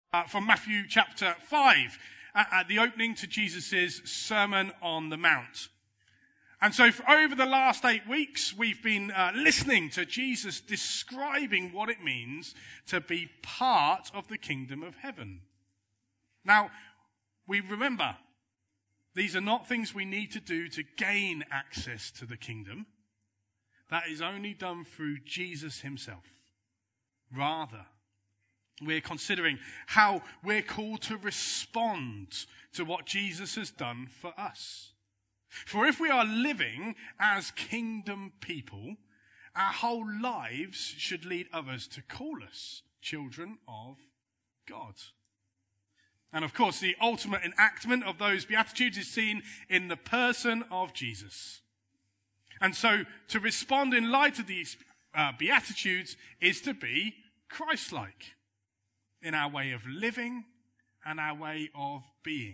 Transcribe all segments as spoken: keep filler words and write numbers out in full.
Uh, from Matthew chapter five, uh, at the opening to Jesus' Sermon on the Mount. And so for over the last eight weeks, we've been uh, listening to Jesus describing what it means to be part of the kingdom of heaven. Now, we remember, these are not things we need to do to gain access to the kingdom. That is only done through Jesus himself. Rather, we're considering how we're called to respond to what Jesus has done for us. For if we are living as kingdom people, our whole lives should lead others to call us children of God. And of course, the ultimate enactment of those Beatitudes is seen in the person of Jesus. And so to respond in light of these uh, Beatitudes is to be Christ-like in our way of living and our way of being.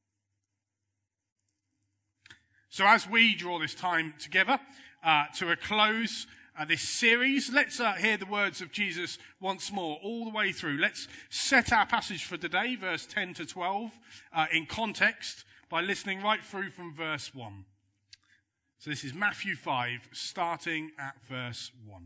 So as we draw this time together uh, to a close, uh, this series, let's uh, hear the words of Jesus once more, all the way through. Let's set our passage for today, verse ten to twelve, uh, in context by listening right through from verse one. So this is Matthew five, starting at verse one.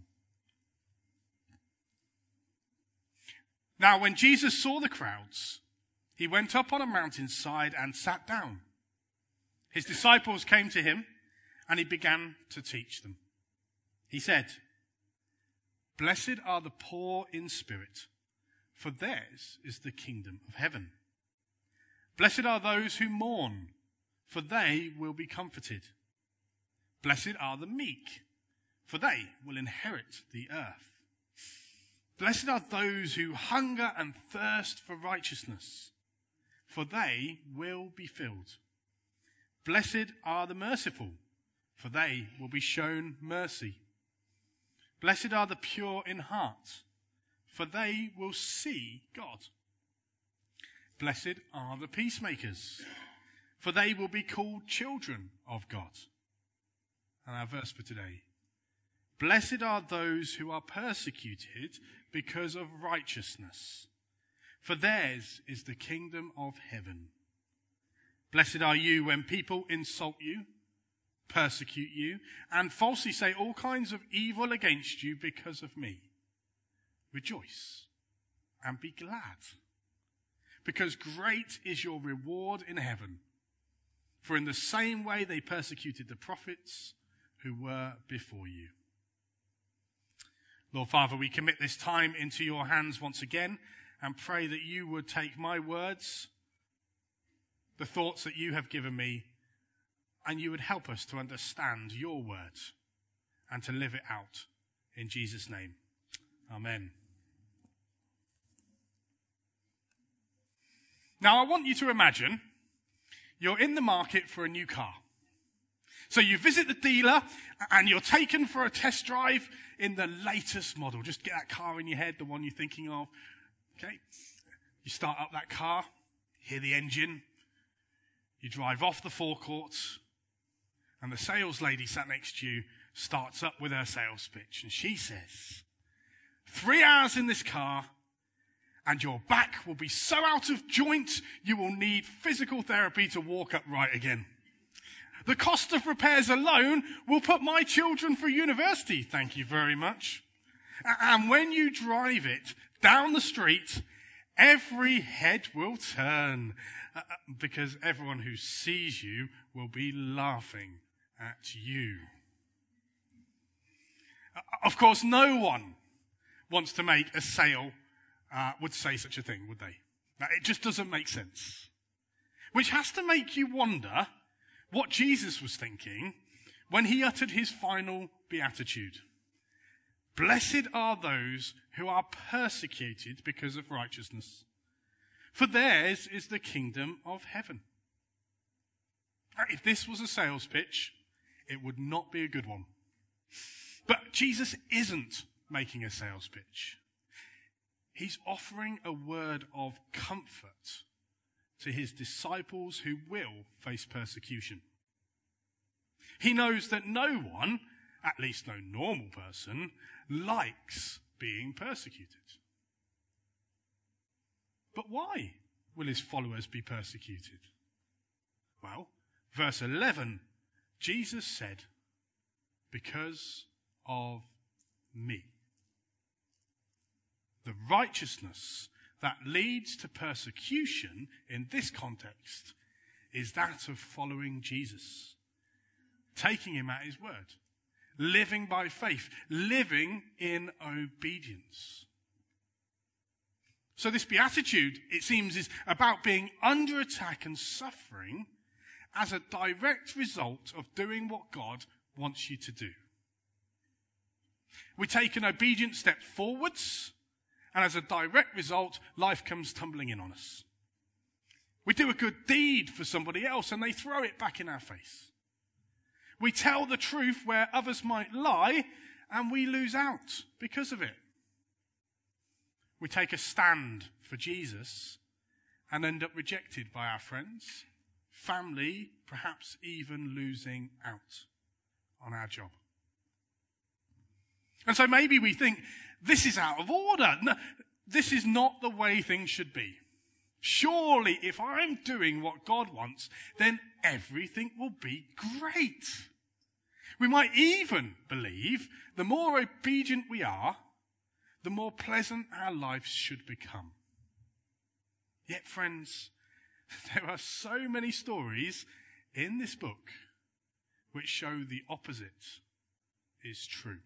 Now, when Jesus saw the crowds, he went up on a mountainside and sat down. His disciples came to him, and he began to teach them. He said, "Blessed are the poor in spirit, for theirs is the kingdom of heaven. Blessed are those who mourn, for they will be comforted. Blessed are the meek, for they will inherit the earth. Blessed are those who hunger and thirst for righteousness, for they will be filled. Blessed are the merciful, for they will be shown mercy. Blessed are the pure in heart, for they will see God. Blessed are the peacemakers, for they will be called children of God." And our verse for today: "Blessed are those who are persecuted because of righteousness, for theirs is the kingdom of heaven. Blessed are you when people insult you, persecute you, and falsely say all kinds of evil against you because of me. Rejoice and be glad, because great is your reward in heaven. For in the same way they persecuted the prophets who were before you." Lord Father, we commit this time into your hands once again and pray that you would take my words, the thoughts that you have given me, and you would help us to understand your word and to live it out. In Jesus' name, amen. Now, I want you to imagine you're in the market for a new car. So you visit the dealer and you're taken for a test drive in the latest model. Just get that car in your head, the one you're thinking of. Okay. You start up that car, hear the engine. You drive off the forecourt, and the sales lady sat next to you starts up with her sales pitch. And she says, "Three hours in this car, and your back will be so out of joint, you will need physical therapy to walk upright again. The cost of repairs alone will put my children through university, thank you very much. And when you drive it down the street, every head will turn, uh, because everyone who sees you will be laughing at you." Of course, no one wants to make a sale uh, would say such a thing, would they? Now, it just doesn't make sense. Which has to make you wonder what Jesus was thinking when he uttered his final beatitude. "Blessed are those who are persecuted because of righteousness, for theirs is the kingdom of heaven." If this was a sales pitch, it would not be a good one. But Jesus isn't making a sales pitch. He's offering a word of comfort to his disciples who will face persecution. He knows that no one, at least no normal person, likes being persecuted. But why will his followers be persecuted? Well, verse eleven, Jesus said, because of me. The righteousness that leads to persecution in this context is that of following Jesus, taking him at his word, living by faith, living in obedience. So this beatitude, it seems, is about being under attack and suffering as a direct result of doing what God wants you to do. We take an obedient step forwards, and as a direct result, life comes tumbling in on us. We do a good deed for somebody else, and they throw it back in our face. We tell the truth where others might lie, and we lose out because of it. We take a stand for Jesus and end up rejected by our friends, family, perhaps even losing out on our job. And so maybe we think, this is out of order. No, this is not the way things should be. Surely if I'm doing what God wants, then everything will be great. We might even believe the more obedient we are, the more pleasant our lives should become. Yet, friends, there are so many stories in this book which show the opposite is true.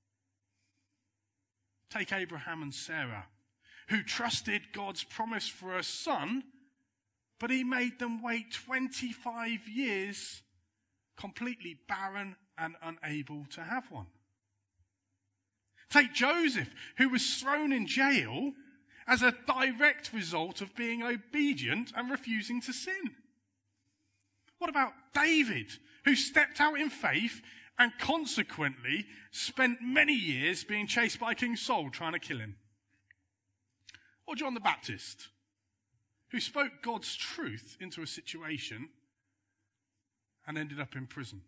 Take Abraham and Sarah, who trusted God's promise for a son, but he made them wait twenty-five years completely barren and unable to have one. Take Joseph, who was thrown in jail as a direct result of being obedient and refusing to sin. What about David, who stepped out in faith and consequently spent many years being chased by King Saul trying to kill him? Or John the Baptist, who spoke God's truth into a situation and ended up in prison?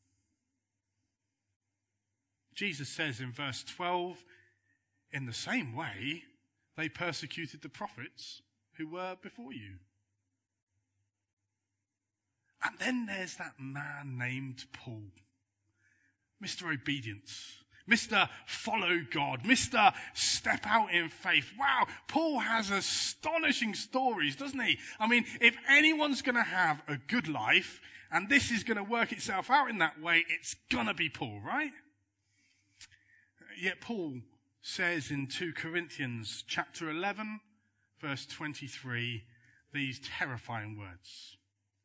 Jesus says in verse twelve, in the same way, they persecuted the prophets who were before you. And then there's that man named Paul. Mister Obedience. Mister Follow God. Mister Step out in faith. Wow, Paul has astonishing stories, doesn't he? I mean, if anyone's going to have a good life, and this is going to work itself out in that way, it's going to be Paul, right? Yet Paul says in two Corinthians chapter eleven, verse twenty-three, these terrifying words.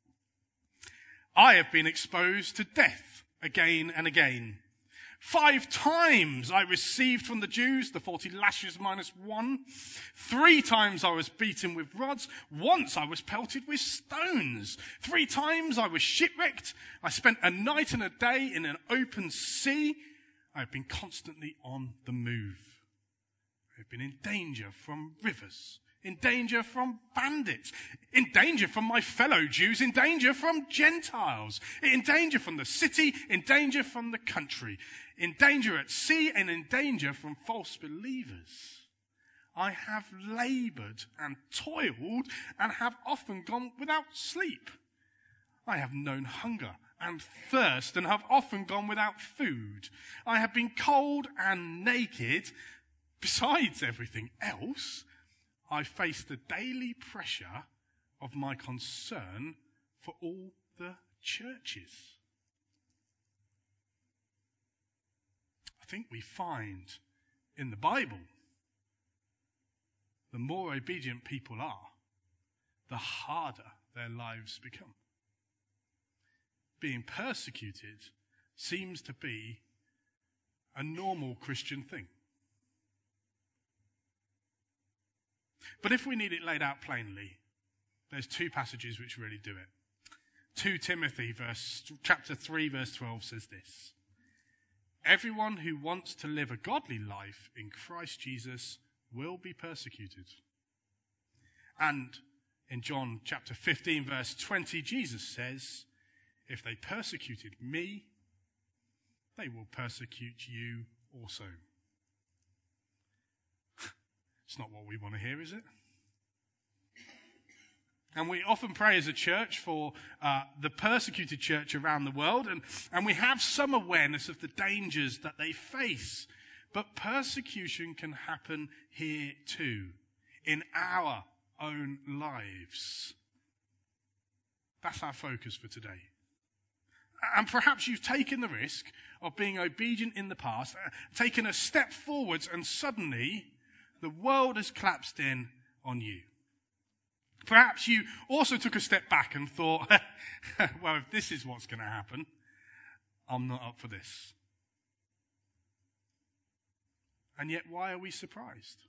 I have been exposed to death again and again. Five times I received from the Jews the forty lashes minus one. Three times I was beaten with rods. Once I was pelted with stones. Three times I was shipwrecked. I spent a night and a day in an open sea. I have been constantly on the move. I have been in danger from rivers, in danger from bandits, in danger from my fellow Jews, in danger from Gentiles, in danger from the city, in danger from the country, in danger at sea, and in danger from false believers. I have labored and toiled and have often gone without sleep. I have known hunger and thirst and have often gone without food. I have been cold and naked. Besides everything else, I face the daily pressure of my concern for all the churches. I think we find in the Bible, the more obedient people are, the harder their lives become. Being persecuted seems to be a normal Christian thing. But if we need it laid out plainly, there's two passages which really do it. Second Timothy verse, chapter three, verse twelve says this. Everyone who wants to live a godly life in Christ Jesus will be persecuted. And in John chapter fifteen, verse twenty, Jesus says, if they persecuted me, they will persecute you also. It's not what we want to hear, is it? And we often pray as a church for uh, the persecuted church around the world. And, and we have some awareness of the dangers that they face. But persecution can happen here too, in our own lives. That's our focus for today. And perhaps you've taken the risk of being obedient in the past, taken a step forwards, and suddenly the world has collapsed in on you. Perhaps you also took a step back and thought, well, if this is what's going to happen, I'm not up for this. And yet, why are we surprised?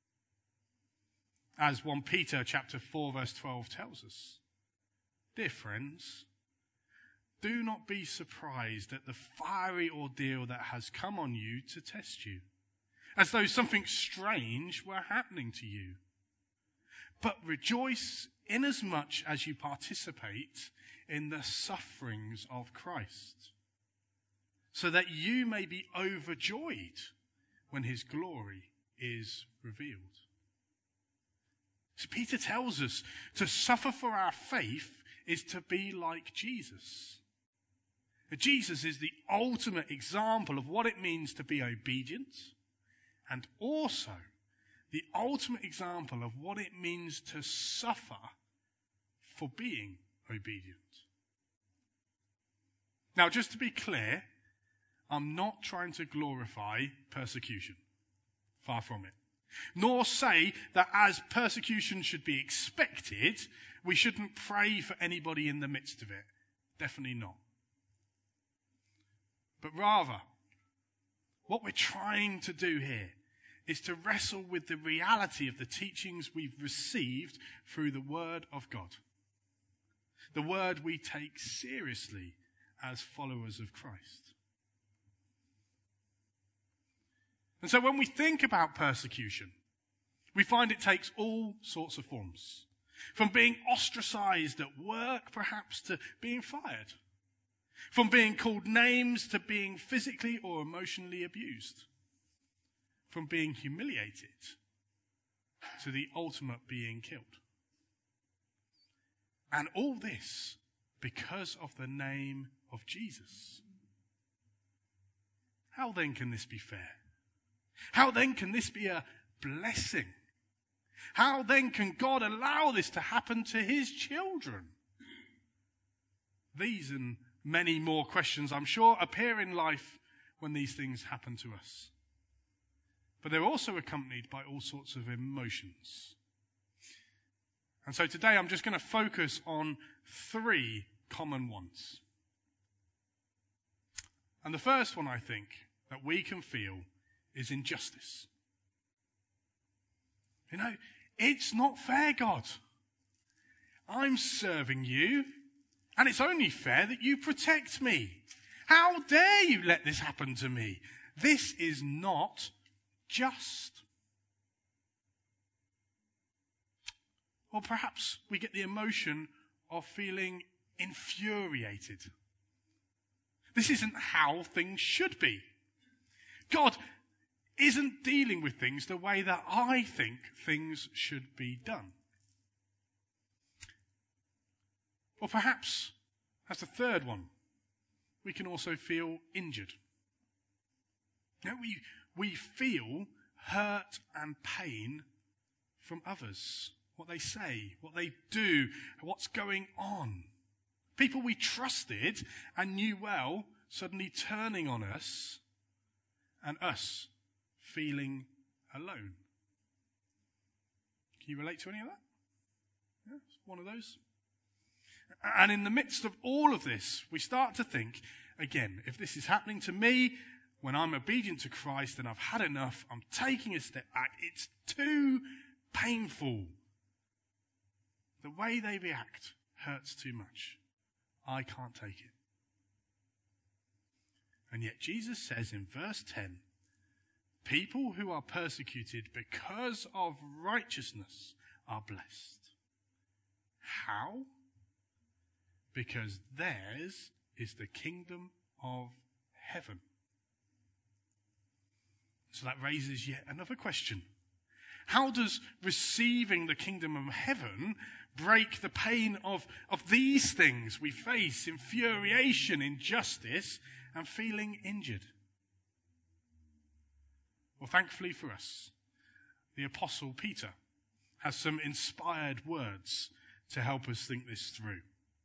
As First Peter chapter four verse twelve tells us, dear friends, do not be surprised at the fiery ordeal that has come on you to test you, as though something strange were happening to you. But rejoice inasmuch as you participate in the sufferings of Christ, so that you may be overjoyed when his glory is revealed. So Peter tells us to suffer for our faith is to be like Jesus. Jesus is the ultimate example of what it means to be obedient, and also the ultimate example of what it means to suffer for being obedient. Now, just to be clear, I'm not trying to glorify persecution. Far from it. Nor say that as persecution should be expected, we shouldn't pray for anybody in the midst of it. Definitely not. But rather, what we're trying to do here is to wrestle with the reality of the teachings we've received through the Word of God. The Word we take seriously as followers of Christ. And so when we think about persecution, we find it takes all sorts of forms. From being ostracized at work, perhaps, to being fired. From being called names to being physically or emotionally abused. From being humiliated to the ultimate being killed. And all this because of the name of Jesus. How then can this be fair? How then can this be a blessing? How then can God allow this to happen to his children? These and many more questions, I'm sure, appear in life when these things happen to us. But they're also accompanied by all sorts of emotions. And so today I'm just going to focus on three common ones. And the first one, I think, that we can feel is injustice. You know, it's not fair, God. I'm serving you, and it's only fair that you protect me. How dare you let this happen to me? This is not just. Or perhaps we get the emotion of feeling infuriated. This isn't how things should be. God isn't dealing with things the way that I think things should be done. Or perhaps, as the third one, we can also feel injured. You know, we, we feel hurt and pain from others. What they say, what they do, what's going on. People we trusted and knew well suddenly turning on us, and us feeling alone. Can you relate to any of that? Yeah, it's one of those. And in the midst of all of this, we start to think, again, if this is happening to me when I'm obedient to Christ, then I've had enough, I'm taking a step back, it's too painful. The way they react hurts too much. I can't take it. And yet Jesus says in verse ten, people who are persecuted because of righteousness are blessed. How? Because theirs is the kingdom of heaven. So that raises yet another question. How does receiving the kingdom of heaven break the pain of, of these things we face, infuriation, injustice, and feeling injured? Well, thankfully for us, the Apostle Peter has some inspired words to help us think this through.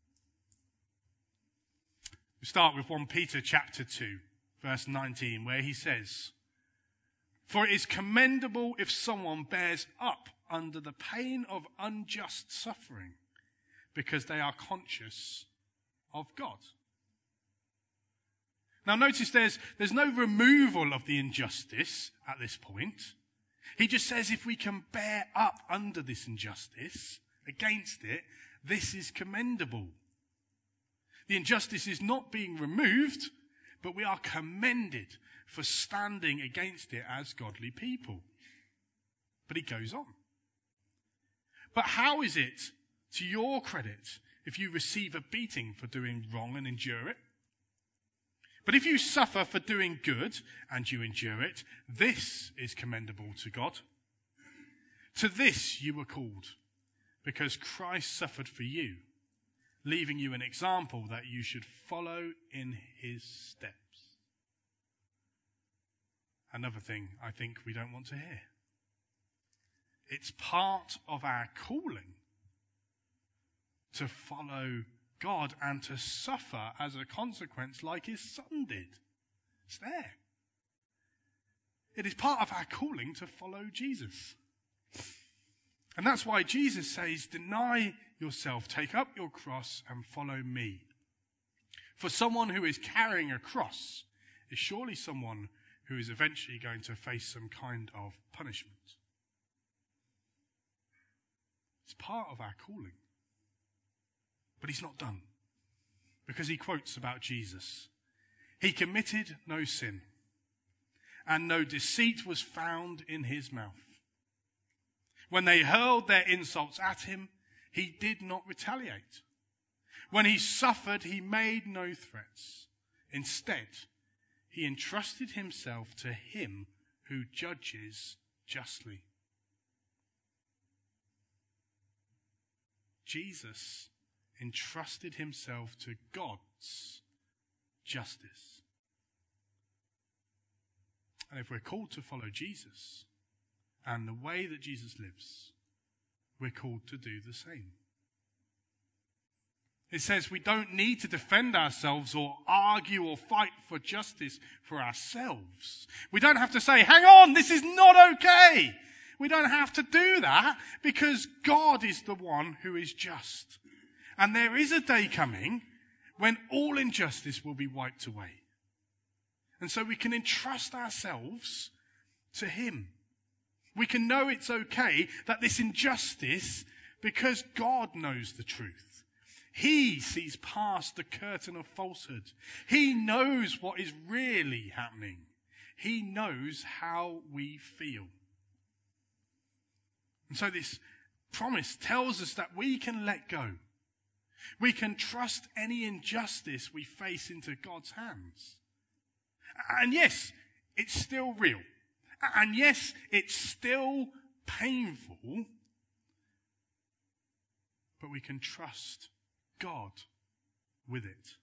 We start with First Peter chapter two, verse nineteen, where he says, "For it is commendable if someone bears up under the pain of unjust suffering, because they are conscious of God." Now notice there's, there's no removal of the injustice at this point. He just says if we can bear up under this injustice, against it, this is commendable. The injustice is not being removed, but we are commended for standing against it as godly people. But he goes on. "But how is it to your credit if you receive a beating for doing wrong and endure it? But if you suffer for doing good and you endure it, this is commendable to God. To this you were called, because Christ suffered for you, leaving you an example that you should follow in his steps." Another thing I think we don't want to hear. It's part of our calling to follow God and to suffer as a consequence like his son did. It's there. It is part of our calling to follow Jesus. And that's why Jesus says, "Deny yourself, take up your cross and follow me." For someone who is carrying a cross is surely someone who is eventually going to face some kind of punishment. It's part of our calling. But he's not done, because he quotes about Jesus. "He committed no sin, and no deceit was found in his mouth. When they hurled their insults at him, he did not retaliate. When he suffered, he made no threats. Instead, he entrusted himself to him who judges justly." Jesus entrusted himself to God's justice. And if we're called to follow Jesus and the way that Jesus lives, we're called to do the same. It says we don't need to defend ourselves or argue or fight for justice for ourselves. We don't have to say, "Hang on, this is not okay." We don't have to do that, because God is the one who is just. And there is a day coming when all injustice will be wiped away. And so we can entrust ourselves to him. We can know it's okay that this injustice, because God knows the truth. He sees past the curtain of falsehood. He knows what is really happening. He knows how we feel. And so this promise tells us that we can let go. We can trust any injustice we face into God's hands. And yes, it's still real. And yes, it's still painful. But we can trust God with it.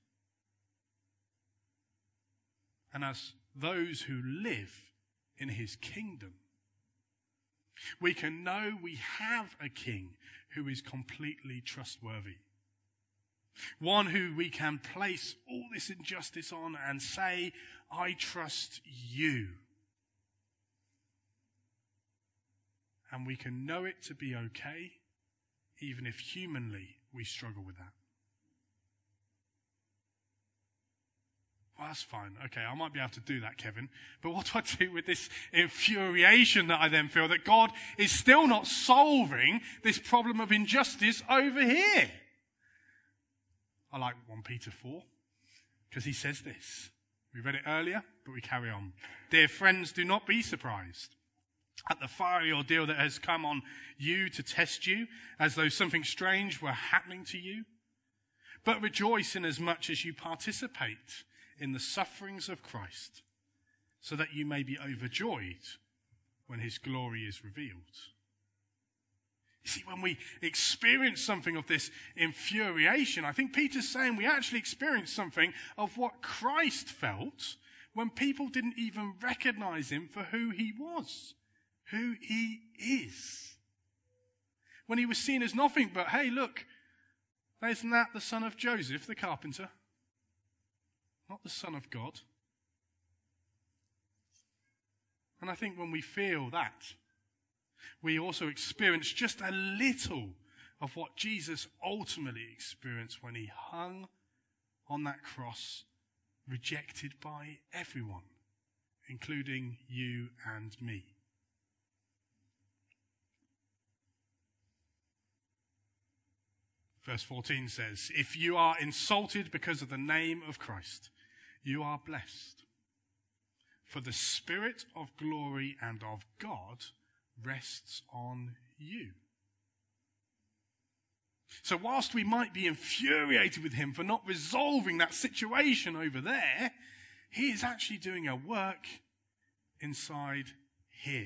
And as those who live in his kingdom, we can know we have a king who is completely trustworthy. One who we can place all this injustice on and say, "I trust you." And we can know it to be okay, even if humanly we struggle with that. Well, that's fine. Okay, I might be able to do that, Kevin. But what do I do with this infuriation that I then feel that God is still not solving this problem of injustice over here? I like First Peter four, because he says this. We read it earlier, but we carry on. "Dear friends, do not be surprised at the fiery ordeal that has come on you to test you, as though something strange were happening to you. But rejoice in as much as you participate in the sufferings of Christ, so that you may be overjoyed when his glory is revealed. You see, when we experience something of this infuriation, I think Peter's saying we actually experience something of what Christ felt when people didn't even recognize him for who he was, who he is. When he was seen as nothing but, hey, look, isn't that the son of Joseph, the carpenter? Not the Son of God. And I think when we feel that, we also experience just a little of what Jesus ultimately experienced when he hung on that cross, rejected by everyone, including you and me. Verse fourteen says, if you are insulted because of the name of Christ, you are blessed. For the Spirit of glory and of God rests on you. So whilst we might be infuriated with him for not resolving that situation over there, he is actually doing a work inside here.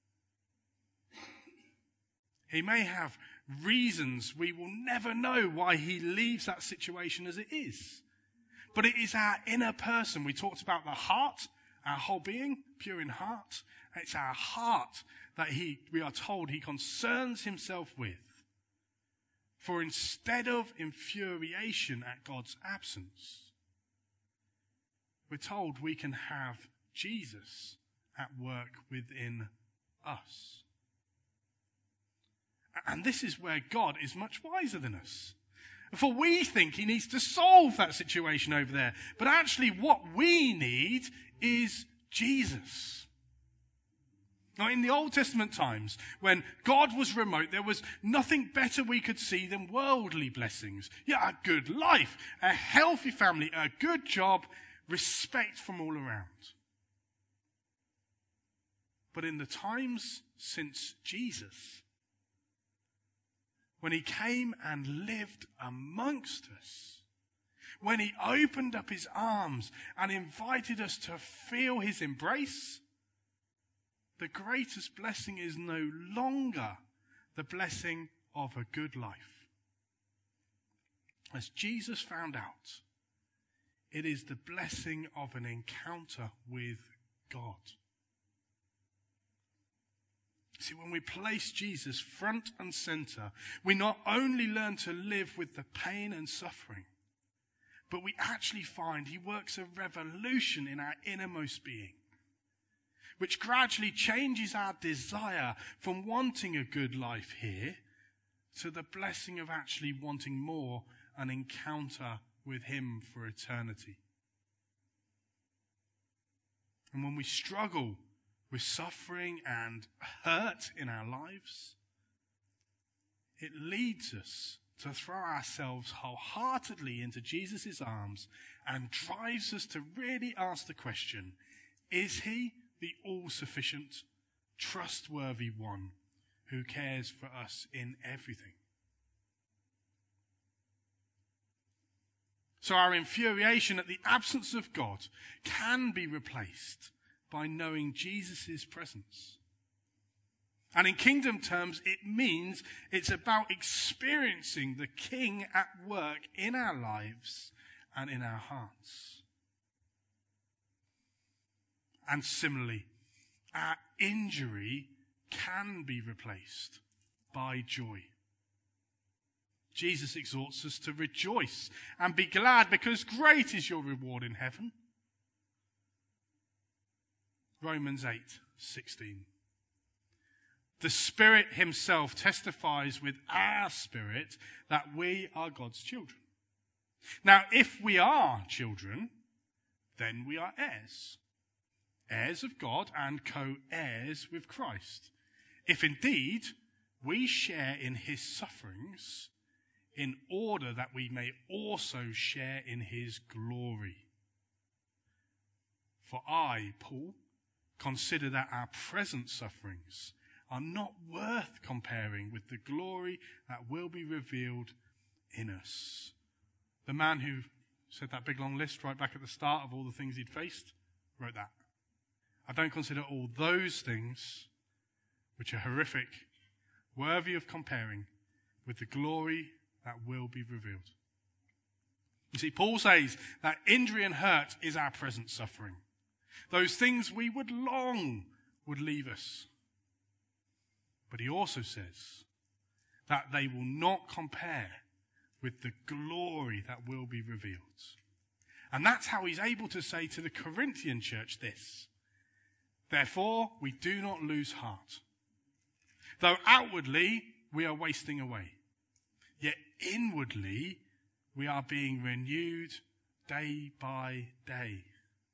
He may have reasons we will never know why he leaves that situation as it is. But it is our inner person. We talked about the heart, our whole being, pure in heart. It's our heart that he, we are told he concerns himself with. For instead of infuriation at God's absence, we're told we can have Jesus at work within us. And this is where God is much wiser than us. For we think he needs to solve that situation over there. But actually what we need is Jesus. Now in the Old Testament times, when God was remote, there was nothing better we could see than worldly blessings. Yeah, a good life, a healthy family, a good job, respect from all around. But in the times since Jesus, when he came and lived amongst us, when he opened up his arms and invited us to feel his embrace, the greatest blessing is no longer the blessing of a good life. As Jesus found out, it is the blessing of an encounter with God. See, when we place Jesus front and center, we not only learn to live with the pain and suffering, but we actually find he works a revolution in our innermost being, which gradually changes our desire from wanting a good life here to the blessing of actually wanting more, an encounter with him for eternity. And when we struggle with suffering and hurt in our lives, it leads us to throw ourselves wholeheartedly into Jesus' arms and drives us to really ask the question, is he the all-sufficient, trustworthy one who cares for us in everything? So our infuriation at the absence of God can be replaced by knowing Jesus' presence. And in kingdom terms, it means it's about experiencing the King at work in our lives and in our hearts. And similarly, our injury can be replaced by joy. Jesus exhorts us to rejoice and be glad because great is your reward in heaven. Romans eight sixteen. The Spirit himself testifies with our spirit that we are God's children. Now, if we are children, then we are heirs. Heirs of God and co-heirs with Christ. If indeed we share in his sufferings, in order that we may also share in his glory. For I, Paul, consider that our present sufferings are not worth comparing with the glory that will be revealed in us. The man who said that big long list right back at the start of all the things he'd faced wrote that. I don't consider all those things which are horrific, worthy of comparing with the glory that will be revealed. You see, Paul says that injury and hurt is our present suffering. Those things we would long would leave us. But he also says that they will not compare with the glory that will be revealed. And that's how he's able to say to the Corinthian church this: therefore, we do not lose heart. Though outwardly we are wasting away, yet inwardly we are being renewed day by day.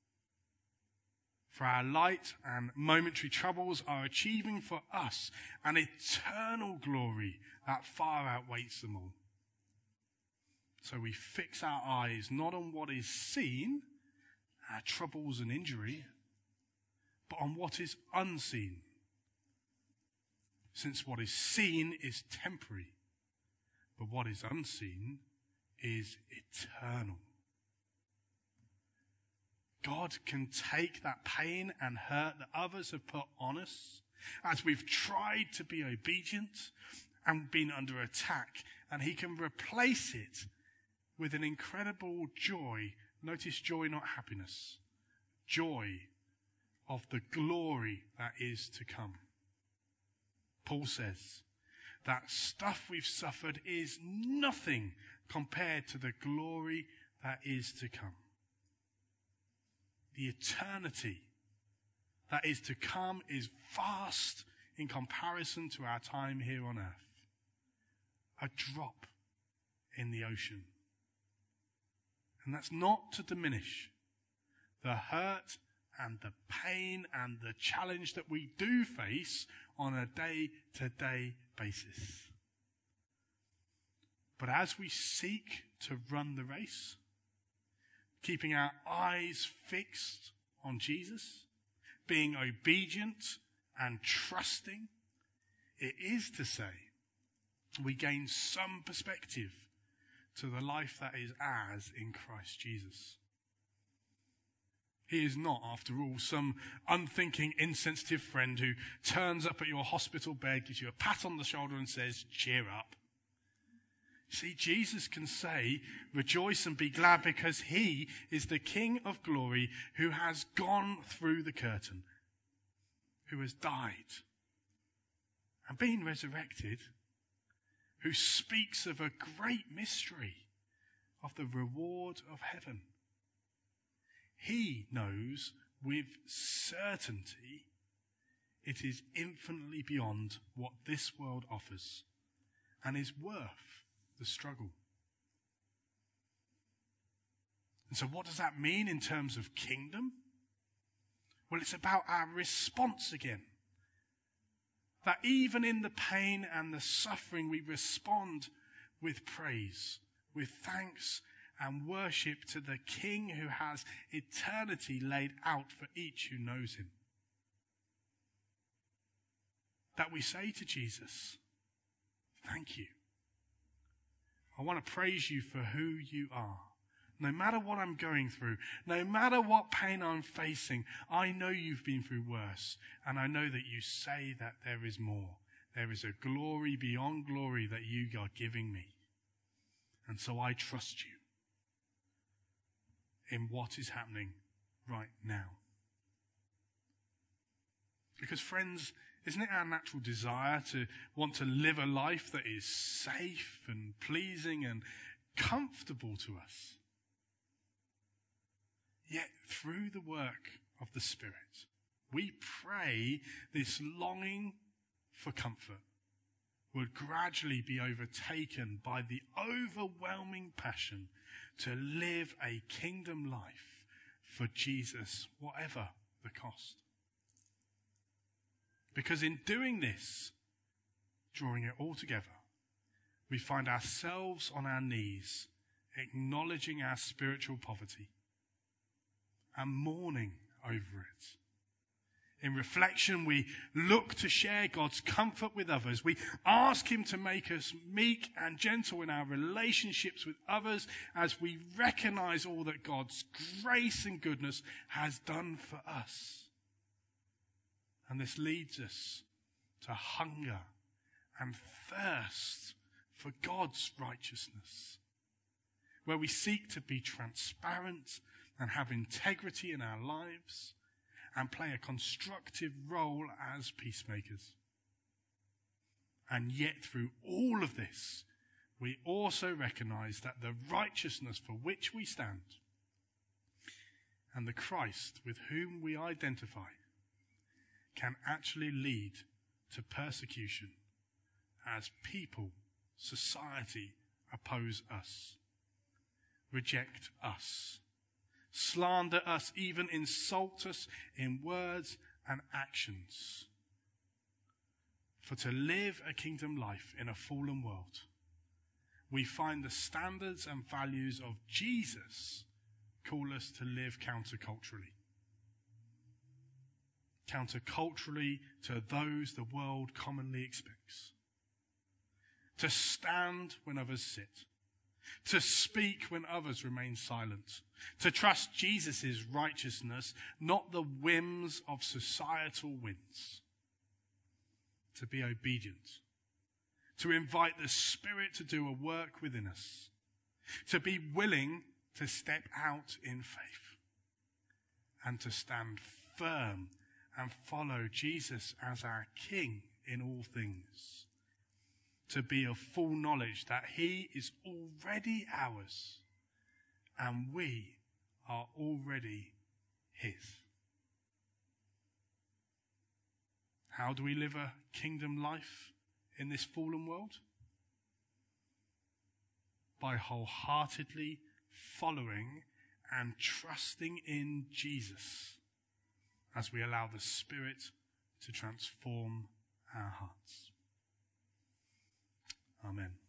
For our light and momentary troubles are achieving for us an eternal glory that far outweighs them all. So we fix our eyes not on what is seen, our troubles and injury, but on what is unseen. Since what is seen is temporary, but what is unseen is eternal. God can take that pain and hurt that others have put on us as we've tried to be obedient and been under attack, and he can replace it with an incredible joy. Notice joy, not happiness. Joy of the glory that is to come. Paul says that stuff we've suffered is nothing compared to the glory that is to come. The eternity that is to come is vast in comparison to our time here on earth. A drop in the ocean. And that's not to diminish the hurt and the pain and the challenge that we do face on a day-to-day basis. But as we seek to run the race, keeping our eyes fixed on Jesus, being obedient and trusting, it is to say we gain some perspective to the life that is ours in Christ Jesus. He is not, after all, some unthinking, insensitive friend who turns up at your hospital bed, gives you a pat on the shoulder and says, cheer up. See, Jesus can say, rejoice and be glad, because he is the King of glory who has gone through the curtain, who has died and been resurrected, who speaks of a great mystery of the reward of heaven. He knows with certainty it is infinitely beyond what this world offers and is worth the struggle. And so what does that mean in terms of kingdom? Well, it's about our response again. That even in the pain and the suffering, we respond with praise, with thanks and worship to the King who has eternity laid out for each who knows him. That we say to Jesus, thank you. I want to praise you for who you are. No matter what I'm going through, no matter what pain I'm facing, I know you've been through worse. And I know that you say that there is more. There is a glory beyond glory that you are giving me. And so I trust you in what is happening right now. Because friends, isn't it our natural desire to want to live a life that is safe and pleasing and comfortable to us? Yet through the work of the Spirit, we pray this longing for comfort would gradually be overtaken by the overwhelming passion to live a kingdom life for Jesus, whatever the cost. Because in doing this, drawing it all together, we find ourselves on our knees, acknowledging our spiritual poverty and mourning over it. In reflection, we look to share God's comfort with others. We ask him to make us meek and gentle in our relationships with others as we recognize all that God's grace and goodness has done for us. And this leads us to hunger and thirst for God's righteousness, where we seek to be transparent and have integrity in our lives and play a constructive role as peacemakers. And yet through all of this, we also recognize that the righteousness for which we stand and the Christ with whom we identify can actually lead to persecution as people, society, oppose us, reject us, slander us, even insult us in words and actions. For to live a kingdom life in a fallen world, we find the standards and values of Jesus call us to live counterculturally. Counterculturally to those the world commonly expects. To stand when others sit. To speak when others remain silent. To trust Jesus' righteousness, not the whims of societal winds. To be obedient. To invite the Spirit to do a work within us. To be willing to step out in faith. And to stand firm and follow Jesus as our King in all things. To be of full knowledge that he is already ours and we are already his. How do we live a kingdom life in this fallen world? By wholeheartedly following and trusting in Jesus as we allow the Spirit to transform our hearts. Amen.